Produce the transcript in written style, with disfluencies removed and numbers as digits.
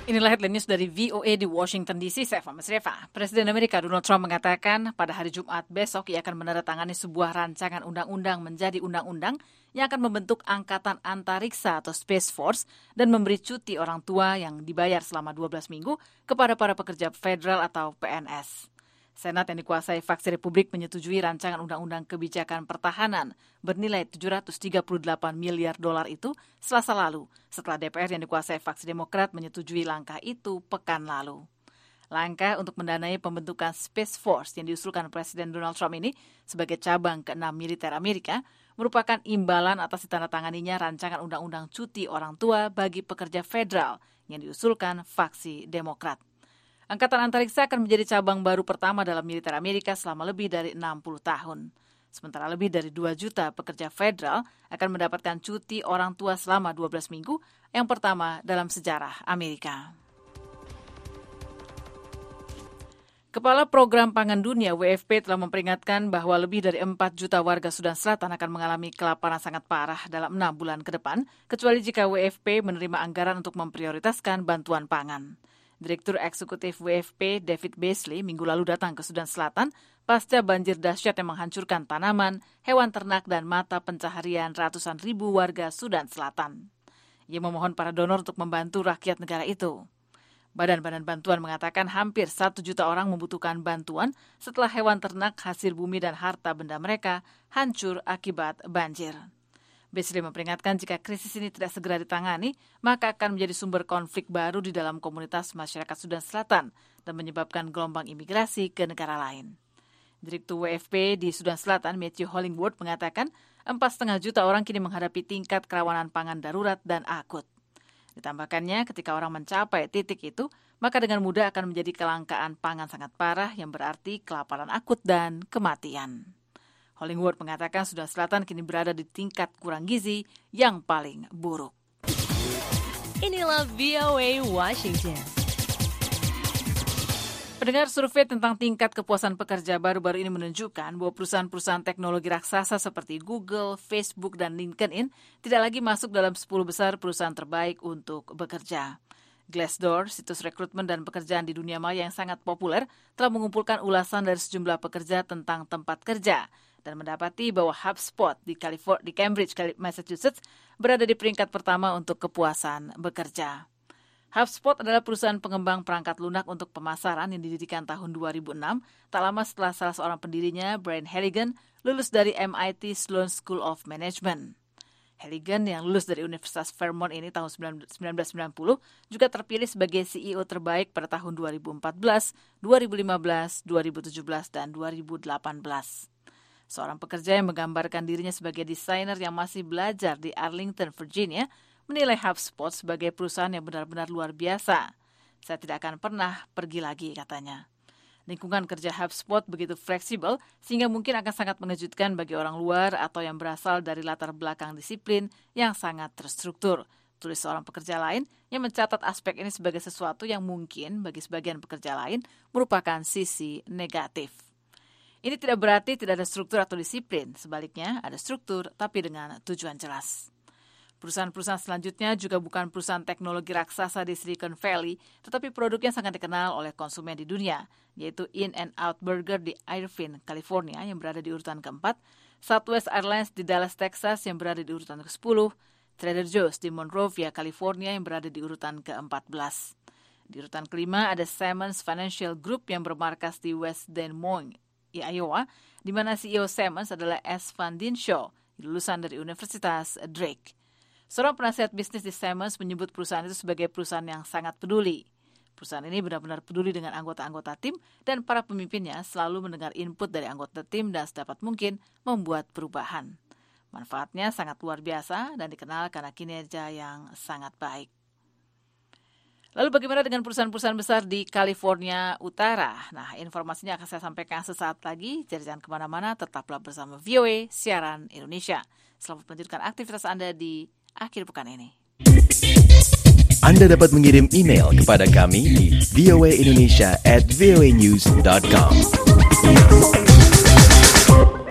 Inilah headline news dari VOA di Washington DC, saya Fahmi Sreva. Presiden Amerika Donald Trump mengatakan pada hari Jumat besok ia akan menandatangani sebuah rancangan undang-undang menjadi undang-undang yang akan membentuk Angkatan Antariksa atau Space Force dan memberi cuti orang tua yang dibayar selama 12 minggu kepada para pekerja federal atau PNS. Senat yang dikuasai faksi Republik menyetujui rancangan undang-undang kebijakan pertahanan bernilai $738 miliar itu Selasa lalu, setelah DPR yang dikuasai faksi Demokrat menyetujui langkah itu pekan lalu. Langkah untuk mendanai pembentukan Space Force yang diusulkan Presiden Donald Trump ini sebagai cabang ke-6 militer Amerika merupakan imbalan atas ditandatanganinya rancangan undang-undang cuti orang tua bagi pekerja federal yang diusulkan faksi Demokrat. Angkatan Antariksa akan menjadi cabang baru pertama dalam militer Amerika selama lebih dari 60 tahun. Sementara lebih dari 2 juta pekerja federal akan mendapatkan cuti orang tua selama 12 minggu, yang pertama dalam sejarah Amerika. Kepala Program Pangan Dunia WFP telah memperingatkan bahwa lebih dari 4 juta warga Sudan Selatan akan mengalami kelaparan sangat parah dalam 6 bulan ke depan, kecuali jika WFP menerima anggaran untuk memprioritaskan bantuan pangan. Direktur Eksekutif WFP David Beasley minggu lalu datang ke Sudan Selatan pasca banjir dahsyat yang menghancurkan tanaman, hewan ternak, dan mata pencaharian ratusan ribu warga Sudan Selatan. Ia memohon para donor untuk membantu rakyat negara itu. Badan-badan bantuan mengatakan hampir 1 juta orang membutuhkan bantuan setelah hewan ternak, hasil bumi, dan harta benda mereka hancur akibat banjir. Beasley memperingatkan jika krisis ini tidak segera ditangani, maka akan menjadi sumber konflik baru di dalam komunitas masyarakat Sudan Selatan dan menyebabkan gelombang imigrasi ke negara lain. Direktur WFP di Sudan Selatan, Matthew Hollingworth, mengatakan 4,5 juta orang kini menghadapi tingkat kerawanan pangan darurat dan akut. Ditambahkannya, ketika orang mencapai titik itu, maka dengan mudah akan menjadi kelangkaan pangan sangat parah yang berarti kelaparan akut dan kematian. Hollingworth mengatakan Sudan Selatan kini berada di tingkat kurang gizi yang paling buruk. Inilah VOA Washington. Pendengar, survei tentang tingkat kepuasan pekerja baru-baru ini menunjukkan bahwa perusahaan-perusahaan teknologi raksasa seperti Google, Facebook, dan LinkedIn tidak lagi masuk dalam 10 besar perusahaan terbaik untuk bekerja. Glassdoor, situs rekrutmen dan pekerjaan di dunia maya yang sangat populer, telah mengumpulkan ulasan dari sejumlah pekerja tentang tempat kerja dan mendapati bahwa HubSpot di Cambridge, Massachusetts, berada di peringkat pertama untuk kepuasan bekerja. HubSpot adalah perusahaan pengembang perangkat lunak untuk pemasaran yang didirikan tahun 2006, tak lama setelah salah seorang pendirinya, Brian Halligan, lulus dari MIT Sloan School of Management. Halligan yang lulus dari Universitas Vermont ini tahun 1990 juga terpilih sebagai CEO terbaik pada tahun 2014, 2015, 2017, dan 2018. Seorang pekerja yang menggambarkan dirinya sebagai desainer yang masih belajar di Arlington, Virginia, menilai HubSpot sebagai perusahaan yang benar-benar luar biasa. Saya tidak akan pernah pergi lagi, katanya. Lingkungan kerja HubSpot begitu fleksibel sehingga mungkin akan sangat mengejutkan bagi orang luar atau yang berasal dari latar belakang disiplin yang sangat terstruktur. Tulis seorang pekerja lain yang mencatat aspek ini sebagai sesuatu yang mungkin bagi sebagian pekerja lain merupakan sisi negatif. Ini tidak berarti tidak ada struktur atau disiplin. Sebaliknya, ada struktur tapi dengan tujuan jelas. Perusahaan-perusahaan selanjutnya juga bukan perusahaan teknologi raksasa di Silicon Valley, tetapi produknya sangat dikenal oleh konsumen di dunia, yaitu In-N-Out Burger di Irvine, California yang berada di urutan keempat, Southwest Airlines di Dallas, Texas yang berada di urutan ke-10, Trader Joe's di Monrovia, California yang berada di urutan ke-14. Di urutan kelima ada Simmons Financial Group yang bermarkas di West Des Moines, Iowa, di mana CEO Simmons adalah S. Van Dinshaw, lulusan dari Universitas Drake. Seorang penasihat bisnis di Simmons menyebut perusahaan itu sebagai perusahaan yang sangat peduli. Perusahaan ini benar-benar peduli dengan anggota-anggota tim dan para pemimpinnya selalu mendengar input dari anggota tim dan sedapat mungkin membuat perubahan. Manfaatnya sangat luar biasa dan dikenal karena kinerja yang sangat baik. Lalu bagaimana dengan perusahaan-perusahaan besar di California Utara? Nah, informasinya akan saya sampaikan sesaat lagi. Jadi jangan kemana-mana, tetaplah bersama VOA Siaran Indonesia. Selamat melanjutkan aktivitas Anda di akhir pekan ini. Anda dapat mengirim email kepada kami di voaindonesia@voanews.com.